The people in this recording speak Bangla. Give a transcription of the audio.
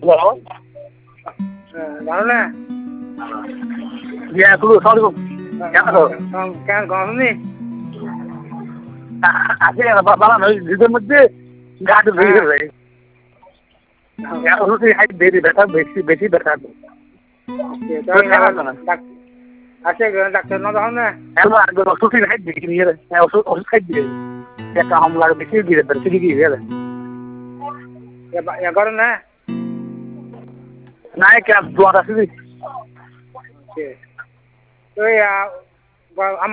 হ্যালো জানো না ইয়া তুলো সালাম কেন কেন গরমনি আজকে বাবা নয় দুধের মধ্যে গাছ ভেঙে যায় রুটি হাইট বেশি ব্যথা বেশি ব্যথা আচ্ছা ডাক্তার না তখন না রুটি হাইট বেশি নিয়ে ওষুধ খাই দিয়ে একটা হামলা বেশি দিয়ে দেবে ঠিক কি গেলে করো না না কে দোয়া আছে তো